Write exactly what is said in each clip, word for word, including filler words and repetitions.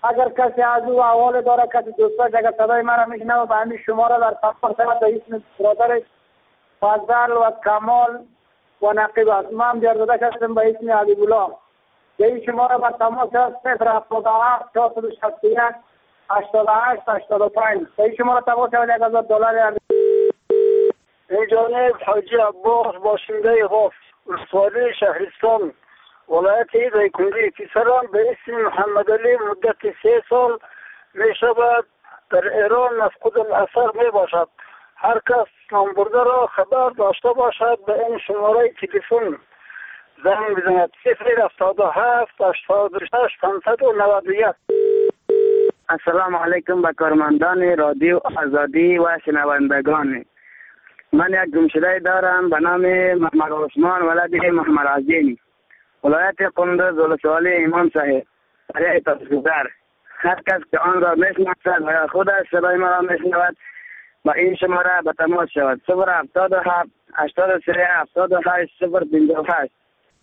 اگر کسی از او احوال داره، کسی دوستاش اگر صدای مرا میشنه و به همین شماره در تماس شود به اسم برادرش فضل و کمال و نقیب است. من بیاردادش هستم به اسم حبیبالله. به این شماره بر تماس شود صفر هفتاد و هفت چهارصد و شصت و یک هشتاد و هشت هشتاد و پنج. به این شماره تماس شود یک هزار دلار. این جانب حاجی عباس باشنده حافظ ولسوالی شهرستان ولایت دایکنی. پسرم به اسم محمد علی مدت سه سال می شود در ایران مفقود الاثر می باشد. هر کس نام برده را خبر داشته باشد به این شماره تلفن زنگ بزند. صفر هفتاد و هفت هشتاد و شش پانصد و نود و یک. السلام علیکم به کارمندان رادیو آزادی و شنوندگان. من یک گمشده دارم به نام محمد عثمان ولد محمد عظیم، ولایت قندوز ولسوالی امام صاحب، قریه تصویر. هر کس که آن را میشناسد و یا خودش صدای مرا میشنود با این شماره به تماس شود. صفر هفتاد و هفت هشتاد و سه هفتاد و هشت صفر پنجاه و هشت.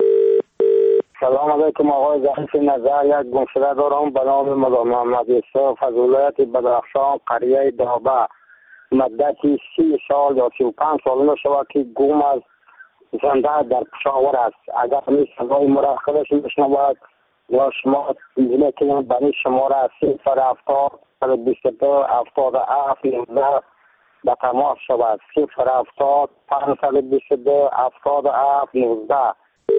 سلام علیکم آقای ضعیف نظر. یک گمشده دارم به نام محمد یوسف از ولایت بدخشان قریه دابه. مدتی سی سال یا سی و پنج سال شود که گم از زنده در پشاور است. اگر می صدای مرا خودش میشنود یا شما می‌بینید که من برای شماره صفر هفتاد بیست و دو هفتاد و هفت نوزده به تماس شود. صفر هفتاد پانصد و بیست و دو هفتاد و هفت نوزده.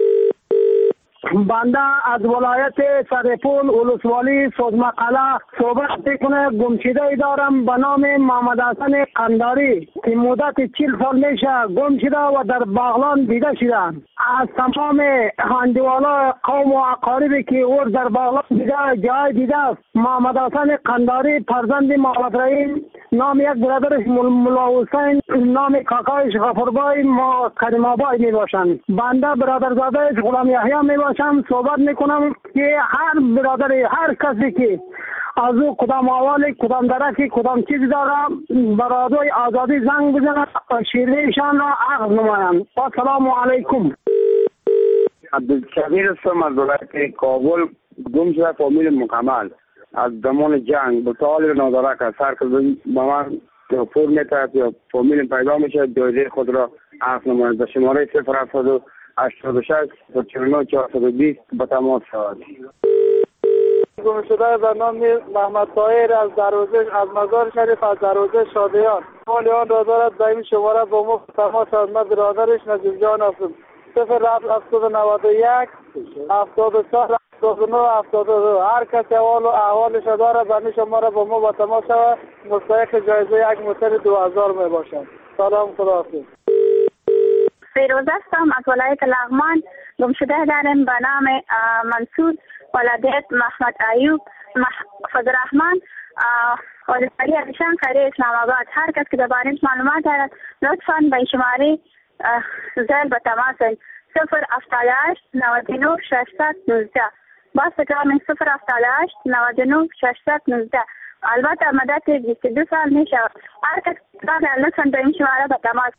بنده از ولایت سرپول ولسوالی سوزمقله صحبت میکنه. گمشده دارم به نام محمد حسن قنداری که مدت چهل سال میشه گم شده و در بغلان دیده شدن. از تمام هندوالا قوم و اقاربی که او در بغلان دیده جای دیده است. محمد حسن قنداری فرزند محمد رحیم، نام یک برادرش ملا حسین، نام کاکایش غفوربای ما کریم آبای می باشند. بنده برادرزادهش غلام یحیی می باشم. صحبت میکنم که هر برادری، هر کسی که از او کدام احوال کدام درکی کدام چیز داره به رادیوی آزادی زنگ بزنند و شیرینشان را عقد نمایند. السلام علیکم. عبدالکبیر هستم از ولایت کابل. گم شده فامیل مکمل از زمان جنگ به سوال نادرک است. هر کس به من تلفن میتواند یا فامیل پیدا میشه جایزه خود را عقد نماید. به شماره صفر هفتاد و هشتاد و شش چهل و نه چهارصد و بیست به تماس شود. گم شده به نام محمد طاهر از دروازه از مزار شریف از دروازه شادیان. حال آن را دارد به این شماره با ما تماس شود. من برادرش نجیب جان هستم. صفر هفتاد و نود و یک هفتاد و چهار هفتاد و نه هفتاد و دو. هر کسی احوال احوالش داره به این شماره با ما با تماس شود. مستحق جایزه یک موتر دو هزار می باشد. سلام، خداحافظ. فیروز هستم از ولایت لغمان. گمشده دارم به نام منصور ولادت محمد ایوب فضل رحمان ولسوالی علیشان قریه اسلام آباد. هر کس که درباره معلومات دارد لطفاً به شماره زل به تماس صفر هفتاد و هشت نود و نه ششصد و نوزده. باز تکرار می صفر هفتاد و هشت نود و نه ششصد و نوزده. البته مدت بیست و دو سال می شود. هر کس که لطفاً به این شماره به تماس.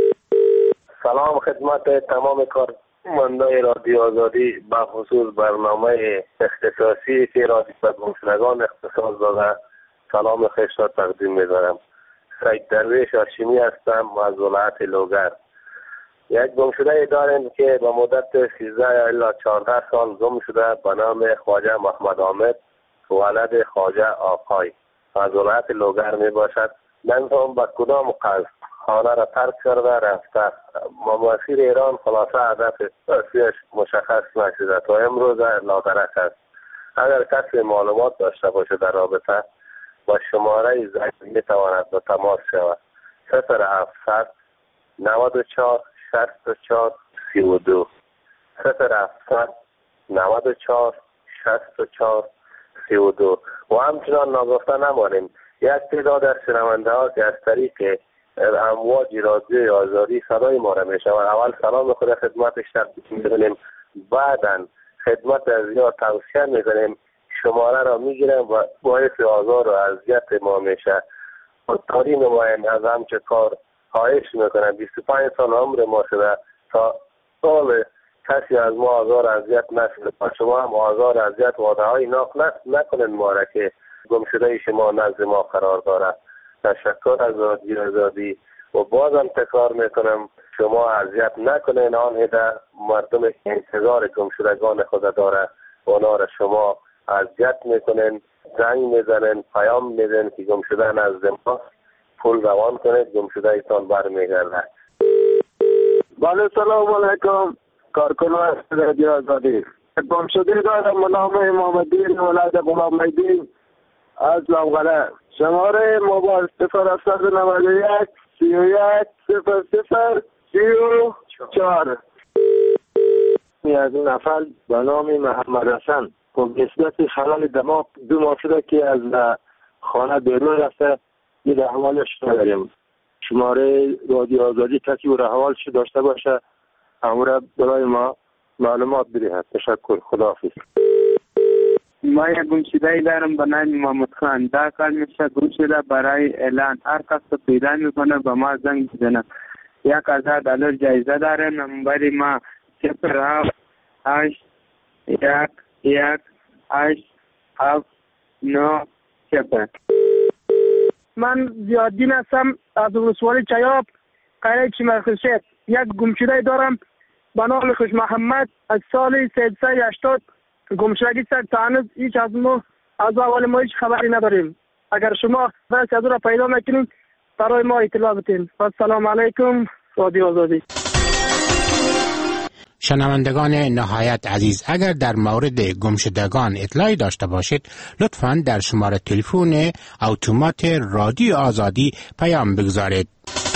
سلام خدمت تمام کارمندان رادیو آزادی به خصوص برنامه اختصاصی که رادیو به گمشدگان اختصاص داده سلام خوش را تقدیم می‌دارم. سید درویش هاشمی هستم از ولایت لوگر. یک گمشده داریم که به مدت سیزده الی چهارده سال گم شده به نام خواجه محمد حامد ولد خواجه آقای از ولایت لوگر می باشد. نمی‌دانم به کدام قصد خانه را ترک کرده رفته. مسیر ایران خلاصه هدف اصلیش مشخص نشده تا امروز لادرک است. اگر کسی معلومات داشته باشه در رابطه با شماره زنگ میتواند به تماس شود. صفر هفتصد نود و چهار شصت و چهار سی و دو صفر هفتصد نود و چهار شصت و چهار سی و دو. و همچنان ناگفته نمانیم یک تعداد از شنونده ها که از طریق امواج رادیوی آزادی صدای ما را میشنوند اول سلام خود خدمتش تقدیم می‌کنیم، بعدا خدمت از یا توصیه می‌کنیم شماره را میگیرم و باعث آزار و اذیت ما میشه. خودداری نماییم از همچه کار خواهش میکنم. بیست و پنج سال عمر ما شده تا سال کسی از ما آزار اذیت نشده و شما هم آزار اذیت وعده های ناک نکنید ما را که گم شده شما نزد ما قرار دارد. تشکر از رادیو آزادی و بازم تکرار میکنم شما اذیت نکنین آن هده مردم انتظار گم شدگان خود داره اونا را شما اذیت میکنین، زنگ میزنین، پیام میدین که گم شده نزد ما، پول روان کنید، گم شده ایتان برمیگرده. بله سلام علیکم، کارکنان از رادیو آزادی. گم شده دارم به نام امام الدین ولد غلام الدین از لوغله. شماره موبایل صفر هفتصد و نود و یک سی و یک صفر صفر سی و چهار. از این نفر به نام محمد حسن با نسبت خلال دماغ دو ماه شده که از خانه بیرون رفته، این احوالش نداریم. شماره رادیو آزادی کسی او احوالش داشته باشه امور برای ما معلومات بدهد. تشکر، خداحافظ. ما یک گمشده دارم به نام محمد خان. دا کار میشه گمشده برای اعلان. هر کس پیدا میکنه به ما زنگ بزنه. یک هزار دلار جایزه داره. نمبر ما صفر هفت هشت یک یک هشت هفت نه صفر. من زیادین هستم از ولسوالی چیاب قریه چیمرخشید. یک گمشده دارم به نام خوش محمد از سال سیصد و هشتاد. گمشدگی سر تا هنوز هیچ از ما از اول ما هیچ خبری نداریم. اگر شما فرصت از او را پیدا نکنید برای ما اطلاع بدین. السلام علیکم رادیو آزادی. شنوندگان نهایت عزیز، اگر در مورد گمشدگان اطلاعی داشته باشید لطفاً در شماره تلفن اتومات رادیو آزادی پیام بگذارید.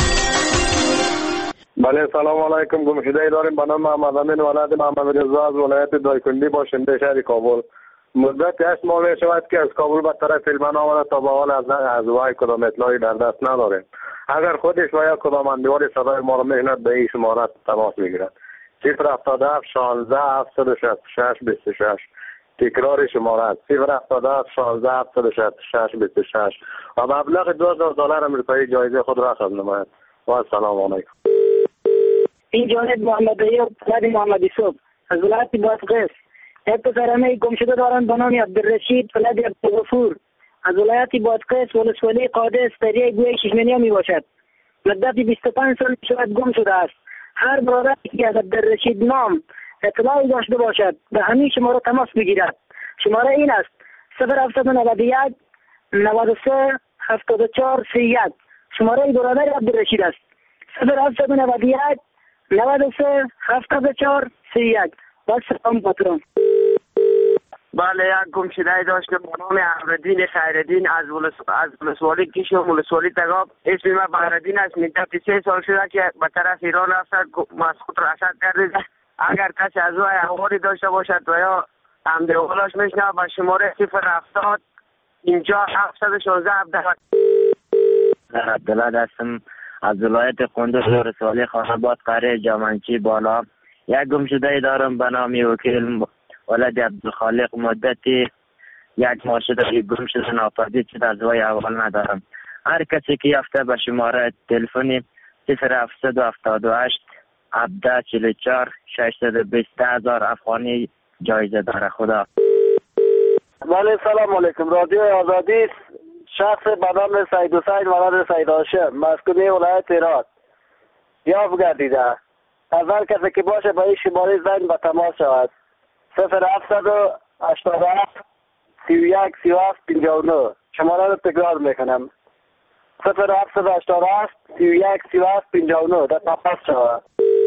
بله سلام علیکم. گمشده داریم به نام محمد امین ولد محمد رضا از ولایت دایکنډي باشنده شهر کابل. مدت هشت ماه می شود که از کابل به طرف فیلمان آمده تا به حال از از وای کدام اطلاعی در دست نداریم. اگر خودش و یا کدام اندیوار صدای ما را میشنود به این شماره تماس بگیرد. صفر هفتاد و هفت شانزده هفتصد و شصت و شش بیست و شش. تکرار شماره صفر هفتاد و هفت شانزده هفتصد و شصت و شش بیست و شش و مبلغ دو هزار دلار آمریکایی جایزه خود را رقم نماید. و السلام علیکم. این جانب محمد ایوب ولد محمد یوسف از ولایت بادغیس. یک پسرمه گم شده دارند به نام عبدالرشید ولد عبدالغفور از ولایت بادغیس ولسوالی قادس قریه گوی ششمنیا می باشد. مدت بیست و پنج سال شاید گم شده است. هر برادری که از عبدالرشید نام اطلاعی داشته باشد به همین شماره تماس بگیرد. شماره این است صفر هفتصد و نود و یک نود و سه هفتاد و چهار سی و یک. شماره برادر عبدالرشید است. صفر هفتصد و نود و یک نود و سه هفتاد و چهار سی و یک. با سلام پاترون. بله یک گمشده داشته به نام احمدین خیردین از ولس از ولسوالی کیش و ولسوالی تگاب. اسم من بهردین است. مدت سه سال شده که به طرف ایران رفته، مسخوط رشد کرده. اگر کسی از او احوالی داشته باشد و یا عمد اولاش میشنه با شماره صفر هفتاد اینجا هفتصد و شانزده هفده. عبدالله هستم از ولایت کندوز ولسوالی خاناباد قریه جامنچی بالا. یک گمشده دارم به نام وکیل ولد عبدالخالق. مدتی یک ماه شده که گم شده ناپدید شده، از وی احوال ندارم. هر کسی که یافته به شماره تلفنی صفر هفتصد و هفتاد و هشت هفده چهل و چهار ششصد و بیست هزار افغانی جایزه داره. خدا. بله سلام علیکم. رادیو آزادی. شخص به نام سید حسین ولد سید هاشم مسکونی ولایت هرات یافت گردیده. اول کسی که باشه با این شماره زنگ به تماس شود. صفر هفتصد و هشتاد و هفت سی و یک سی و هفت پنجاه و نه. شماره رو تکرار میکنم صفر هفتصد و هشتاد و هفت سی و یک سی و هفت پنجاه و نه. در تماس شود.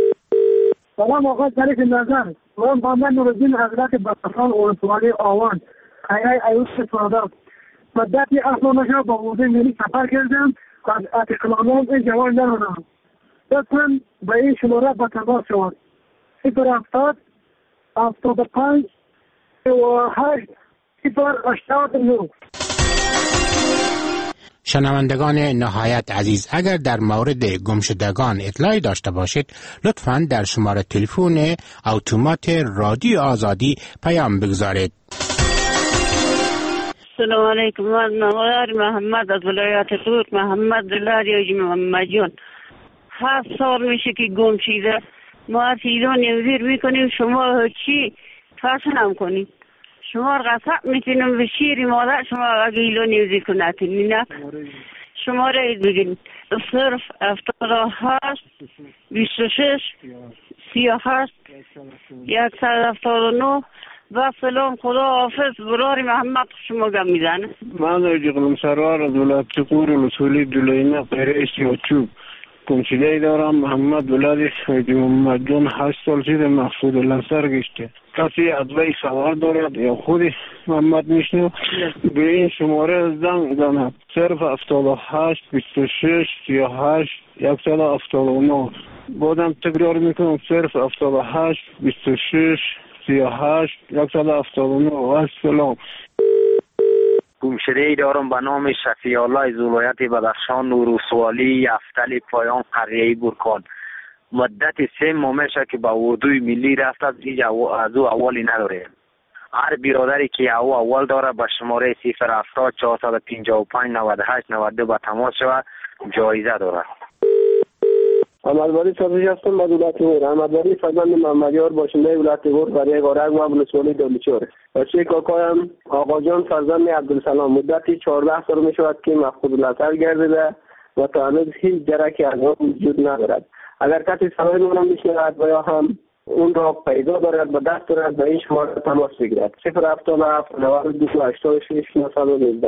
سلام آقا شریف نظر. من محمد نورالدین حضرت بطفان ولسوالی آوان قریه ایوب سعادت. مدتی هفت ماه شب با حوزه ملی سفر کردم و از اطلاعات این جوان ندارم. لطفاً به این شماره با تماس شود. صفر هفتاد هفتاد و پنج و هشت صفر هشتاد و نه. شنوندگان نهایت عزیز، اگر در مورد گمشدگان اطلاعی داشته باشید لطفاً در شماره تلفن اتومات رادیو آزادی پیام بگذارید. السلام علیکم. من نوار محمد از ولایت تور محمد دلاری محمد جون. هفت سال میشه که گم شده. ما از ایران نوزیر میکنیم، شما چی فرش نم کنیم. شما قصب میتونیم به شیر مادر شما اگه ایران نوزیر کنید نه شماره بگین صرف هفتاد و هشت بیست و شش سی و هشت یکصد هفتاد و نه. و سلام، خدا حافظ. برای محمد شما گم میزنه. من اجقلم سرار از ولایت قور الاصولی دولینه قیره سیاچوب گمشده دارم. محمد ولادی حاجی محمد جان هشت سال شده مقصود لنسر گشته. کسی ادوی سوار دارد یا خودی محمد میشنو به این شماره زنگ زند صرف هفتاد و هشت بیست و شش سی و هشت یکصد هفتاد و نه. بازم تکرار میکنم صرف هفتاد و هشت بیست و شش سی و هشت یکصد هفتاد و نه. و سلام. گمشده ای دارم به نام شفیع الله از ولایت بدخشان نورسوالی افتل پایان قریه برکان. مدت سه ماه میشه که به اردوی ملی رفت، از او اولی نداره. هر برادری که او اول داره به شماره صفر هفتاد چهارصد و پنجاه و پنج نود و هشت نود و دو به تماس شود، جایزه داره. احمدولی صبحی هستم با دولت غور. احمدولی فرزند محمدیار باشنده ولایت غور برای غارک و ولسوالی دولچور. بچه کاکایم آقا جان فرزند عبدالسلام مدتی چهارده سال می شود که مفقود البصر گردیده و تا هنوز هیچ درکی از آن وجود ندارد. اگر کسی صدای من میشنود و یا هم اون را پیدا دارد و دست دارد به این شماره تماس بگیرد. صفر هفتاد و هفت نود و دو هشتاد و شش نهصد و نوزده.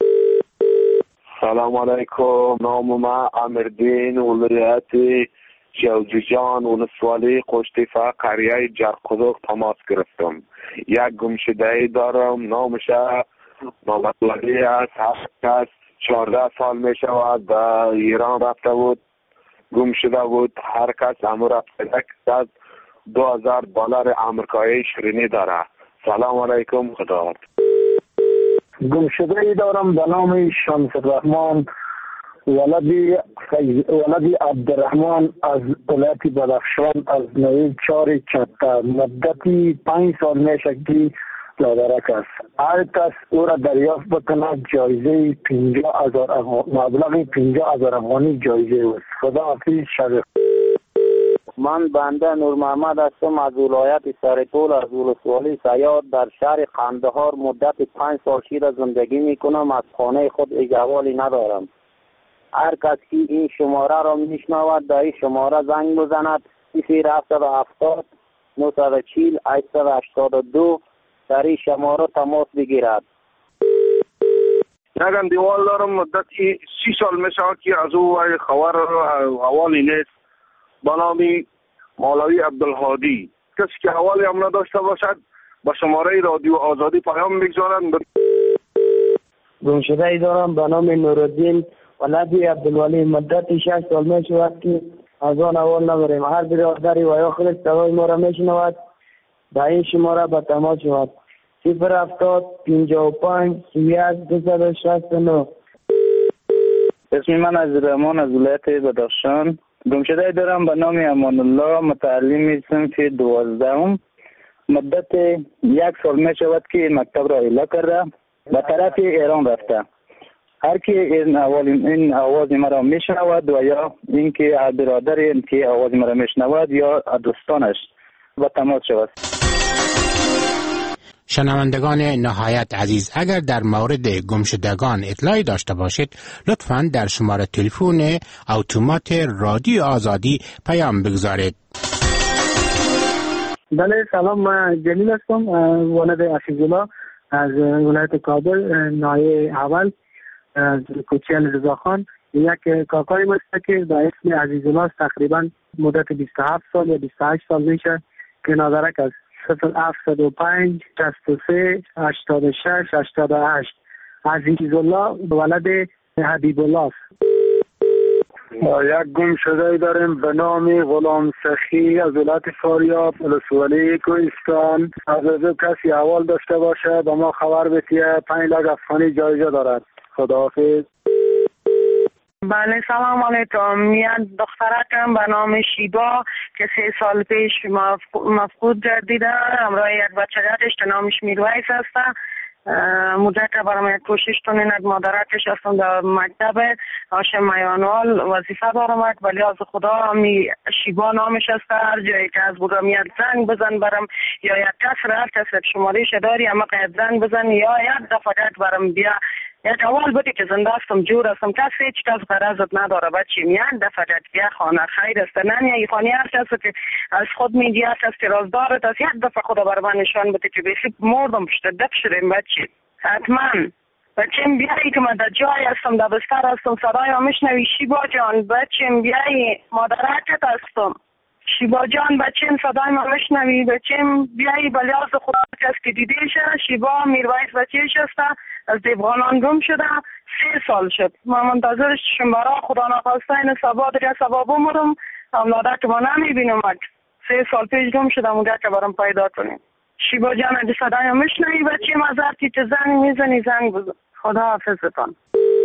سلام علیکم. نام ما امیردین، ولایت جوججان ولسوالی قشتیفه قریه جرقدوق تماس گرفتم. یک گمشده دارم نامش محمد ولی است. هفت کس چهارده سال می شود به ایران رفته بود، گم شده بود. هر کس امور رفته از دو هزار دلار آمریکایی شیرینی داره. سلام علیکم. خدا. گمشده ای دارم به نام شمس الرحمن ولدی ولدی عبدالرحمن از ولایت بدخشان از نوی چار چته. مدتی پنج سال میشه که لادرک است. هر کس او را دریافت بکنه جایزه پنجاه هزار مبلغ پنجاه هزار افغانی جایزه است. خدا حافظ. شب. من بنده نور محمد هستم از ولایت سرپول از ولسوالی سیاد در شهر قندهار. مدت پنج سال شده زندگی میکنم. از خانه خود اجوالی ندارم. هر کس که این شماره را میشنود در این شماره زنگ بزند صفر هفتصد و هفتاد نهصد و چهل هشتصد و هشتاد و دو در این شماره تماس بگیرد. یک دیوال دارم مدتی سی سال میشه که از او خبر حوالی نیست. با نامی مولوی عبدالهادی. کسی که حوالی هم نداشته باشد با شماره رادیو آزادی پیام بگذارند. گمشده ای دارم به نام نورالدین ولدی عبدالولی. مدت شش سال می شود که از آن اول نداریم. هر برادری و یا خود صدای ما را می شنود در این شماره به تماس شود. صفر هفتاد پنجاه و پنج سی یک دویست و شصت و نه. اسم من از رحمان از ولایت بدخشان. گمشده دارم به نام امان الله متعلم صنف دوازدهم. مدت یک سال می شود که مکتب را اعلا کرده به طرف ایران رفته. هر کی این اول این آواز مرا میشنود و یا اینکه برادر این که آواز مرا میشنود یا دوستانش با تماس شود. شنوندگان نهایت عزیز، اگر در مورد گمشدگان اطلاعی داشته باشید لطفاً در شماره تلفن اتومات رادیو آزادی پیام بگذارید. بله سلام، من جلیل هستم، ولد عزیزالله از ولایت کابل، نایه اول از کوچه رضاخان. یک کاکای است که به اسم عزیزالله تقریبا مدت بیست و هفت سال یا بیست و هشت سال میشه که نادرک است. صفر هفتاد و پنج شصت و سه هشتاد و شش هشتاد و هشت. عزیزالله ولد حبیب الله است. یک گم شده داریم به نام غلام سخی از ولایت فاریاب ولسوالی کوهستان. از او کسی احوال داشته باشه به ما خبر بده. پنج لک افغانی جایزه دارد. خداحافظ. بله سلام علیکم. یک دخترکم به نام شیبا که سه سال پیش مفقود گردیده. همراه یک بچه‌ش که نامش میرویس است. مدت برام کوشش کنین از مادرکش هستم در مکتب هاشم میانوال وظیفه دارم ولی از خدا همی شیبا نامش است هر جایی که از بودم یک زنگ بزن برم یا یک کس را هر کس شمارش داری اما قید زنگ بزن یا یک دفعه برم بیا یک اول بودی که زنده هستم جور هستم کسی هیچ کس غرضت نداره بچیم یک دفعه بیا خانه خیر است نه یا خانه هر کس که از خود میگی هر کس که رازدارت است یک دفعه خدا بر من نشان بده که بیخی مردم پشت دک شدیم بچی حتما بچیم بیایی که من در جای هستم در بستر هستم صدای ها میشنوی شیبا جان بچیم بیایی مادرکت هستم شیبا جان بچیم صدای ما میشنوی بچیم بیایی بلیاز خدا کس که دیده شه شیبا میرویس بچیش هست از دیوغانان گم شده سه سال شد ما منتظرش شمارا خدا نخواسته این سبا دیگه سبا بمرم املاده که ما نمیبینم سه سال پیش گم شدم اونجا که برام پیدا کنیم شیبا جان اگه صدای ما میشنوی بچیم از هر کی که زنگ میزنی زنگ بزن خدا حافظتان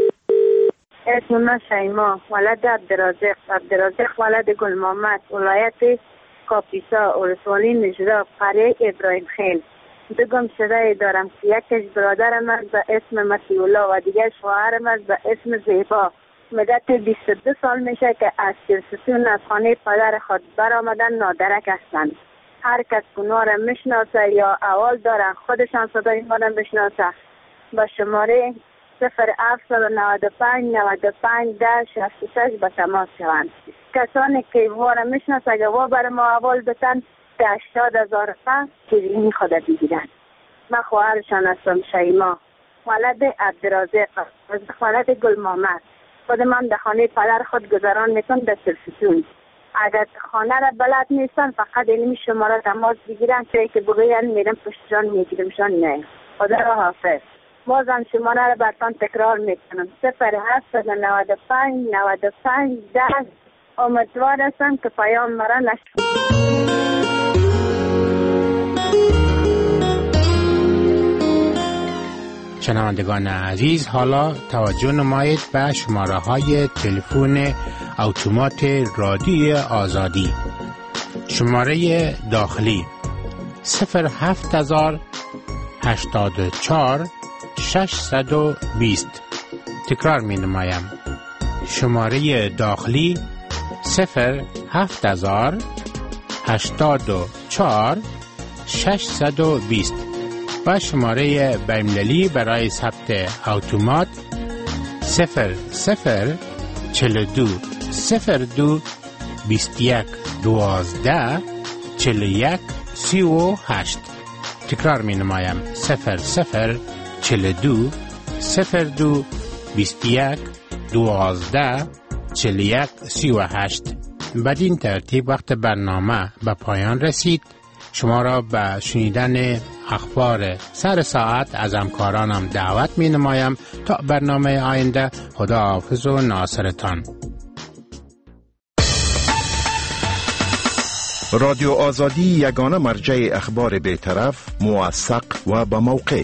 اسم من شیما ولد عبدالرازق عبدالرازق ولد گل محمد ولایت کاپیسا ولسوالی نجراب قریه ابراهیم خیل دو گمشده دارم که یکش برادرم است به اسم مسیح و دیگر شوهرم است به اسم زیبا مدت بیست و دو سال میشه که از سرستون از خانه پدر خود برآمدن نادرک هستند هر کس گناه را میشناسه یا اول دارن خودشان صدای ما را بشناسه با شماره صفر هفت نود و پنج نود و پنج ده شصت و شش به تماس شوند کسانی که ما را میشناسه اگه وا بر ما اول بتن به هشتاد هزار پنج شیرینی خود بگیرن من خواهرشان هستم شیما ولد عبدالرازق ولد گل محمد خود من در خانه پدر خود گذران میکن در سرستون اگر خانه را بلد نیستن فقط علمی شماره تماس بگیرن که که بگوین میرم پشتشان میگیرمشان نه خدا را حافظ بازم شماره را برتان تکرار میکنم صفر هفت نود و پنج نود و پنج ده امیدوار هستم که پیام مرا نشد. شنوندگان عزیز حالا توجه نمایید به شماره های تلفن اتومات رادیو آزادی شماره داخلی صفر هفت هزار هشتاد و چهار ششصد و بیست تکرار می نمایم شماره داخلی صفر هفت هزار هشتاد و چهار ششصد و بیست و شماره بین‌المللی برای ثبت اتومات صفر صفر چهل و دو صفر دو بیست و یک دوازده چهل و یک سی و هشت تکرار می نمایم صفر صفر چهل و دو صفر دو بیست و یک دوازده چهل و یک سی و هشت. بدین ترتیب وقت برنامه به پایان رسید. شما را به شنیدن اخبار سر ساعت از همکارانم دعوت می نمایم تا برنامه آینده. خدا حافظ و ناصرتان. رادیو آزادی یگانه مرجع اخبار بی‌طرف، موثق و با موقع.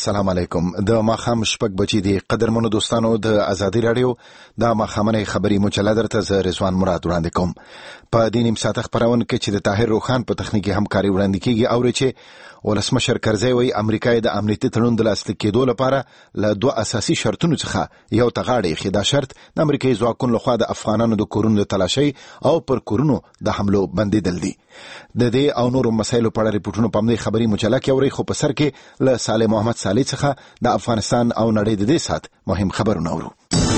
السلام علیکم. د ماخام شپږ بجې دی قدرمنو دوستانو د ازادي رادیو د ماخامنې خبري مجله درته ز رضوان مراد وړاندې کوم. په دې نیم ساعت خبرونه کې چې د طاهر روخان په تخنیکی همکاري وړاندې کیږي او چې ولسمشر کرزی وی امریکا د امنیتي تړون د لاسلیک کېدو لپاره له دوه اساسي شرطونو څخه یو تغاړي خدا شرط د امریکایي ځواکونو لخوا د افغانانو د کورونو د تلاشي او پر کورونو د حملو بندیدل دي. د دې او نورو مسایلو په اړه ریپورتونه په دې خبري مجله کې اوري، خو په سر کې له صالح محمد صالح څخه د افغانستان او نړۍ د دې سات مهم خبرونه اورو.